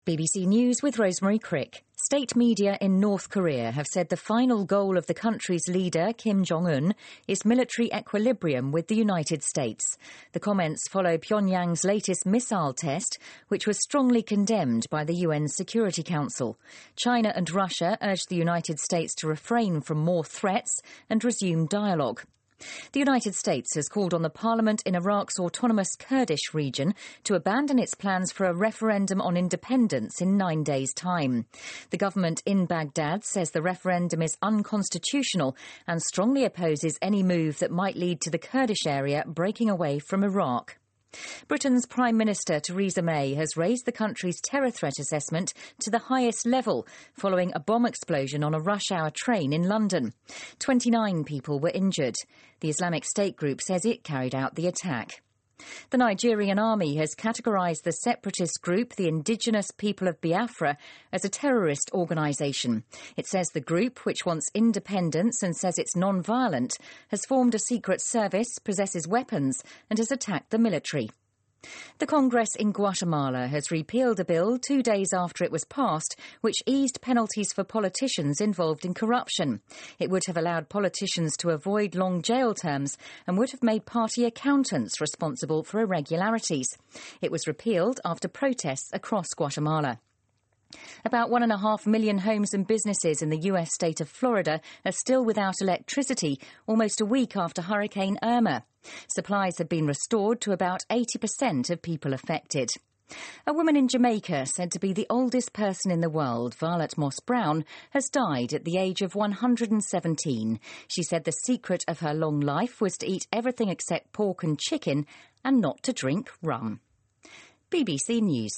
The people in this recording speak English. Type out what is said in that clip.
BBC News with Rosemary Crick. State media in North Korea have said the final goal of the country's leader, Kim Jong-un, is military equilibrium with the United States. The comments follow Pyongyang's latest missile test, which was strongly condemned by the UN Security Council. China and Russia urged the United States to refrain from more threats and resume dialogue. The United States has called on the parliament in Iraq's autonomous Kurdish region to abandon its plans for a referendum on independence in 9 days' time. The government in Baghdad says the referendum is unconstitutional and strongly opposes any move that might lead to the Kurdish area breaking away from Iraq. Britain's Prime Minister Theresa May has raised the country's terror threat assessment to the highest level following a bomb explosion on a rush-hour train in London. 29 people were injured. The Islamic State group says it carried out the attack. The Nigerian army has categorised the separatist group, the Indigenous People of Biafra, as a terrorist organisation. It says the group, which wants independence and says it's non-violent, has formed a secret service, possesses weapons and has attacked the military. The Congress in Guatemala has repealed a bill 2 days after it was passed, which eased penalties for politicians involved in corruption. It would have allowed politicians to avoid long jail terms and would have made party accountants responsible for irregularities. It was repealed after protests across Guatemala. About 1.5 million homes and businesses in the US state of Florida are still without electricity, almost a week after Hurricane Irma. Supplies have been restored to about 80% of people affected. A woman in Jamaica, said to be the oldest person in the world, Violet Moss Brown, has died at the age of 117. She said the secret of her long life was to eat everything except pork and chicken and not to drink rum. BBC News.